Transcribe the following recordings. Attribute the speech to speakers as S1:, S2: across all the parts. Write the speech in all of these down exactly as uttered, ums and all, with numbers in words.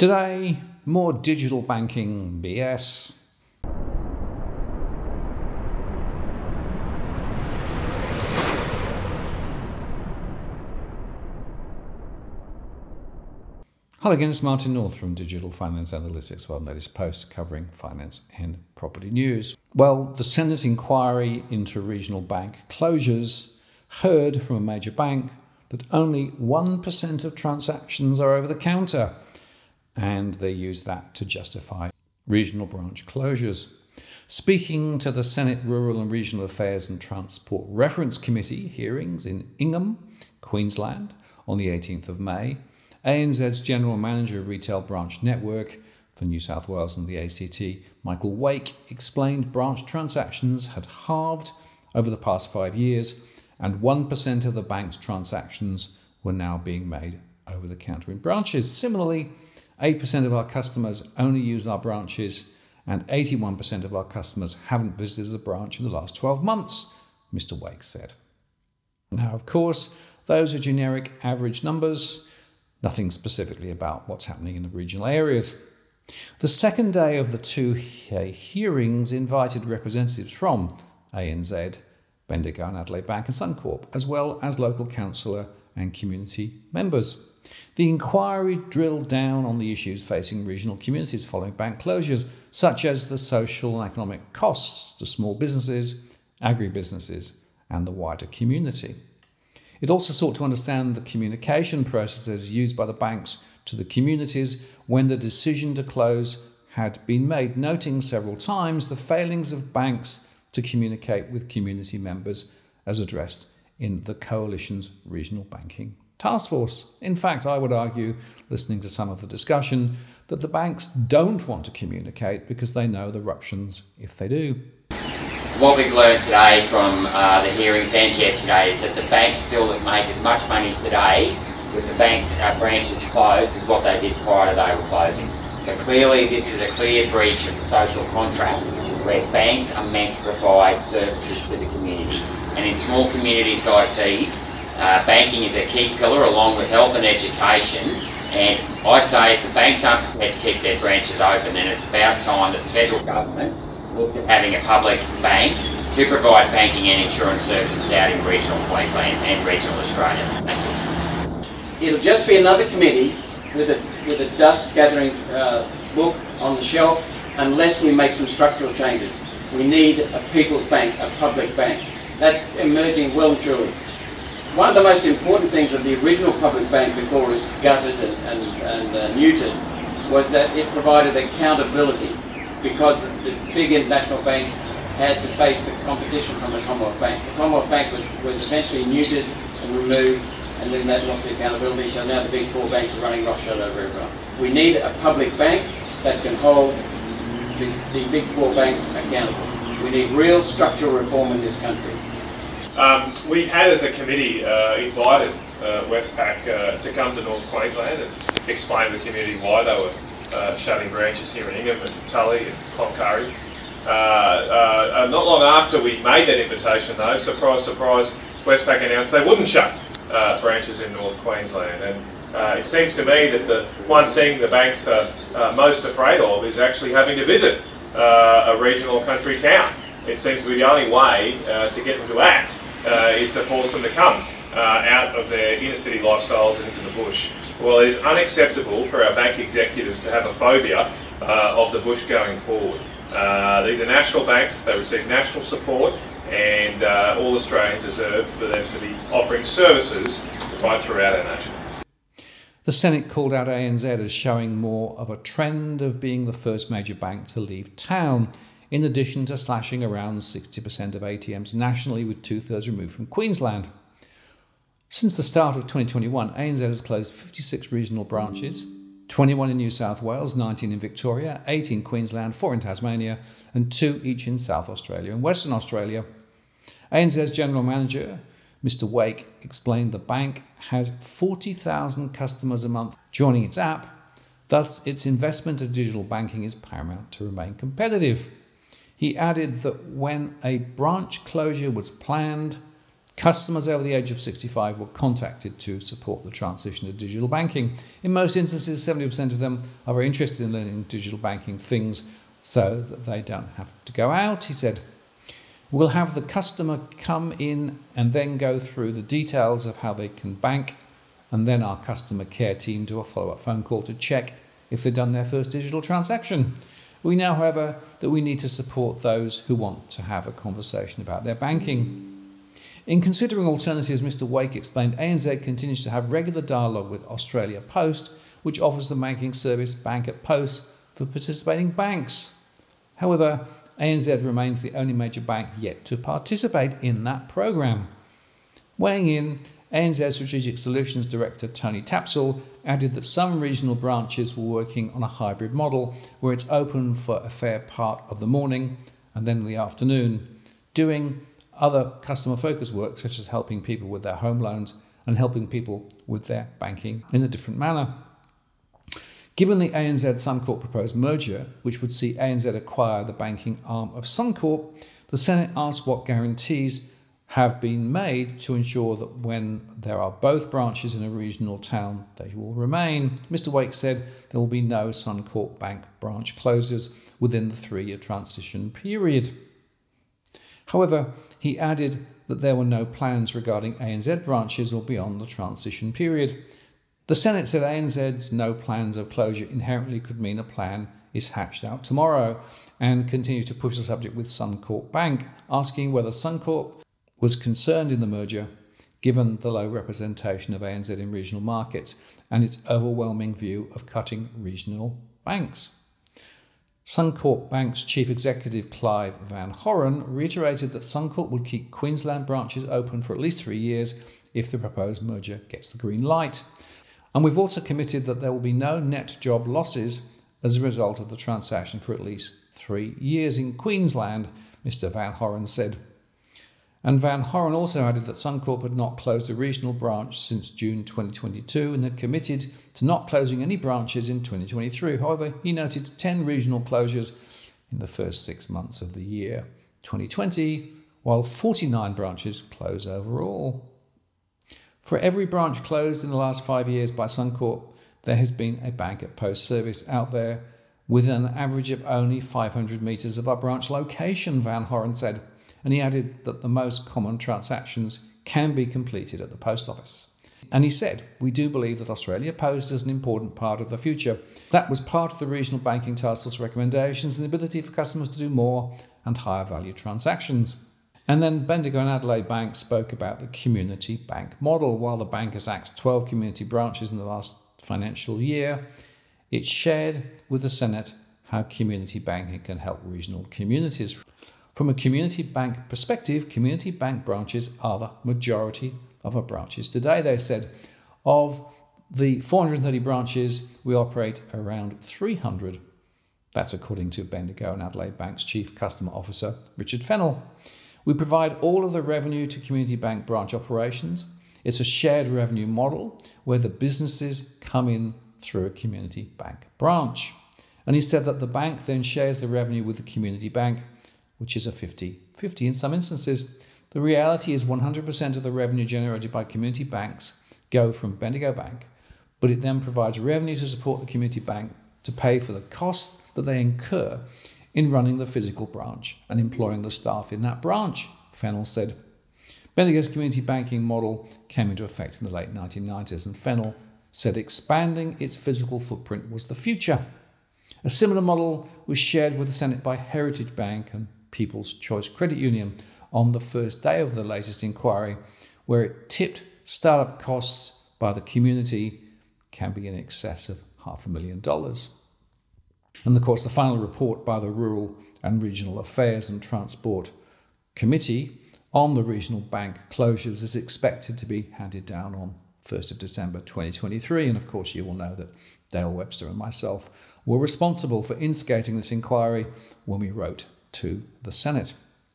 S1: Today, more digital banking B S. Hello again, it's Martin North from Digital Finance Analytics, our latest post covering finance and property news. Well, the Senate inquiry into regional bank closures heard from a major bank that only one percent of transactions are over the counter, and they use that to justify regional branch closures. Speaking to the Senate Rural and Regional Affairs and Transport Reference Committee hearings in Ingham, Queensland, on the eighteenth of May, A N Z's General Manager of Retail Branch Network for New South Wales and the A C T, Michael Wake, explained branch transactions had halved over the past five years and one percent of the bank's transactions were now being made over the counter in branches. Similarly, eight percent of our customers only use our branches and eighty-one percent of our customers haven't visited a branch in the last twelve months, Mister Wake said. Now, of course, those are generic average numbers. Nothing specifically about what's happening in the regional areas. The second day of the two hearings invited representatives from A N Z, Bendigo and Adelaide Bank and Suncorp, as well as local councillor and community members. The inquiry drilled down on the issues facing regional communities following bank closures, such as the social and economic costs to small businesses, agribusinesses, and the wider community. It also sought to understand the communication processes used by the banks to the communities when the decision to close had been made, noting several times the failings of banks to communicate with community members as addressed in the Coalition's Regional Banking Task Force. In fact, I would argue, listening to some of the discussion, that the banks don't want to communicate because they know the ruptions if they do.
S2: What we've learned today from uh, the hearings and yesterday is that the banks still make as much money today with the bank's uh, branches closed as what they did prior to they were closing. So clearly this is a clear breach of the social contract where banks are meant to provide services to the community. And in small communities like these, uh, banking is a key pillar along with health and education. And I say if the banks aren't prepared to keep their branches open, then it's about time that the federal government looked at having a public bank to provide banking and insurance services out in regional Queensland and regional Australia. Thank you.
S3: It'll just be another committee with a with a dust gathering uh, book on the shelf unless we make some structural changes. We need a people's bank, a public bank. That's emerging well and truly. One of the most important things of the original public bank before it was gutted and, and, and uh, neutered was that it provided accountability, because the, the big international banks had to face the competition from the Commonwealth Bank. The Commonwealth Bank was, was eventually neutered and removed, and then that lost the accountability, so now the big four banks are running roughshod over everyone. We need a public bank that can hold the, the big four banks accountable. We need real structural reform in this country.
S4: Um, we had, as a committee, uh, invited uh, Westpac uh, to come to North Queensland and explain to the community why they were Uh, shutting branches here in Ingham and Tully and Cloncurry. Uh, uh, not long after we made that invitation though, surprise, surprise, Westpac announced they wouldn't shut uh, branches in North Queensland. And uh, it seems to me that the one thing the banks are uh, most afraid of is actually having to visit uh, a regional country town. It seems to be the only way uh, to get them to act uh, is to force them to come uh, out of their inner city lifestyles and into the bush. Well, it is unacceptable for our bank executives to have a phobia uh, of the bush going forward. Uh, these are national banks, they receive national support, and uh, all Australians deserve for them to be offering services right throughout our nation.
S1: The Senate called out A N Z as showing more of a trend of being the first major bank to leave town, in addition to slashing around sixty percent of A T Ms nationally, with two-thirds removed from Queensland. Since the start of twenty twenty-one, A N Z has closed fifty-six regional branches, twenty-one in New South Wales, nineteen in Victoria, eight in Queensland, four in Tasmania, and two each in South Australia and Western Australia. A N Z's General Manager, Mister Wake, explained the bank has forty thousand customers a month joining its app. Thus, its investment in digital banking is paramount to remain competitive. He added that when a branch closure was planned, Customers over the age of sixty-five were contacted to support the transition to digital banking. In most instances, seventy percent of them are very interested in learning digital banking things so that they don't have to go out. He said, we'll have the customer come in and then go through the details of how they can bank, and then our customer care team do a follow-up phone call to check if they've done their first digital transaction. We know, however, that we need to support those who want to have a conversation about their banking. In considering alternatives, Mister Wake explained A N Z continues to have regular dialogue with Australia Post, which offers the banking service Bank at Post for participating banks. However, A N Z remains the only major bank yet to participate in that program. Weighing in, A N Z Strategic Solutions Director Tony Tapsell added that some regional branches were working on a hybrid model where it's open for a fair part of the morning and then in the afternoon, doing other customer-focused work such as helping people with their home loans and helping people with their banking in a different manner. Given the A N Z-Suncorp proposed merger, which would see A N Z acquire the banking arm of Suncorp, the Senate asked what guarantees have been made to ensure that when there are both branches in a regional town, they will remain. Mister Wake said there will be no Suncorp Bank branch closures within the three-year transition period. However, he added that there were no plans regarding A N Z branches or beyond the transition period. The Senate said A N Z's no plans of closure inherently could mean a plan is hatched out tomorrow, and continued to push the subject with Suncorp Bank, asking whether Suncorp was concerned in the merger given the low representation of A N Z in regional markets and its overwhelming view of cutting regional banks. Suncorp Bank's Chief Executive Clive Van Horen reiterated that Suncorp would keep Queensland branches open for at least three years if the proposed merger gets the green light. And we've also committed that there will be no net job losses as a result of the transaction for at least three years in Queensland, Mister Van Horen said. And Van Horen also added that Suncorp had not closed a regional branch since June twenty twenty-two and had committed to not closing any branches in twenty twenty-three. However, he noted ten regional closures in the first six months of the year twenty twenty, while forty-nine branches closed overall. For every branch closed in the last five years by Suncorp, there has been a Bank at Post service out there with an average of only five hundred metres of our branch location, Van Horen said. And he added that the most common transactions can be completed at the post office. And he said, we do believe that Australia Post is an important part of the future. That was part of the Regional Banking Task Force recommendations and the ability for customers to do more and higher value transactions. And then Bendigo and Adelaide Bank spoke about the community bank model. While the bank has axed twelve community branches in the last financial year, it shared with the Senate how community banking can help regional communities. From a community bank perspective, community bank branches are the majority of our branches today. They said of the four hundred thirty branches, we operate around three hundred. That's according to Bendigo and Adelaide Bank's Chief Customer Officer, Richard Fennell. We provide all of the revenue to community bank branch operations. It's a shared revenue model where the businesses come in through a community bank branch. And he said that the bank then shares the revenue with the community bank, which is a fifty fifty in some instances. The reality is one hundred percent of the revenue generated by community banks go from Bendigo Bank, but it then provides revenue to support the community bank to pay for the costs that they incur in running the physical branch and employing the staff in that branch, Fennell said. Bendigo's community banking model came into effect in the late nineteen nineties, and Fennell said expanding its physical footprint was the future. A similar model was shared with the Senate by Heritage Bank and People's Choice Credit Union on the first day of the latest inquiry, where it tipped startup costs by the community can be in excess of half a million dollars. And of course, the final report by the Rural and Regional Affairs and Transport Committee on the regional bank closures is expected to be handed down on first of December twenty twenty-three. And of course, you will know that Dale Webster and myself were responsible for instigating this inquiry when we wrote to the Senate.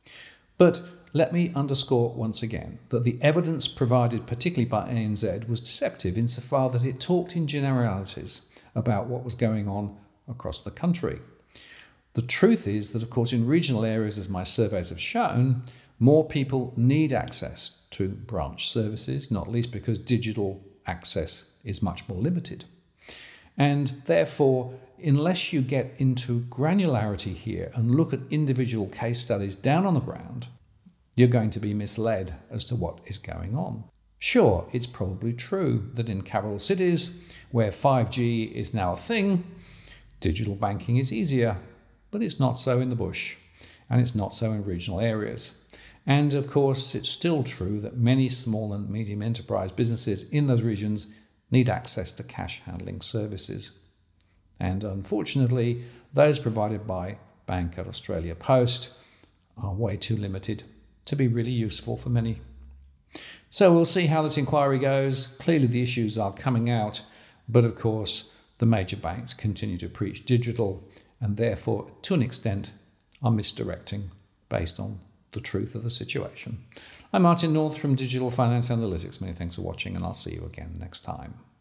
S1: But let me underscore once again that the evidence provided particularly by A N Z was deceptive insofar that it talked in generalities about what was going on across the country. The truth is that, of course, in regional areas, as my surveys have shown, more people need access to branch services, not least because digital access is much more limited. And therefore, unless you get into granularity here and look at individual case studies down on the ground, you're going to be misled as to what is going on. Sure, it's probably true that in capital cities, where five G is now a thing, digital banking is easier, but it's not so in the bush, and it's not so in regional areas. And of course, it's still true that many small and medium enterprise businesses in those regions need access to cash handling services. And unfortunately, those provided by Bank at Australia Post are way too limited to be really useful for many. So we'll see how this inquiry goes. Clearly the issues are coming out, but of course the major banks continue to preach digital and therefore to an extent are misdirecting based on the truth of the situation. I'm Martin North from Digital Finance Analytics. Many thanks for watching, and I'll see you again next time.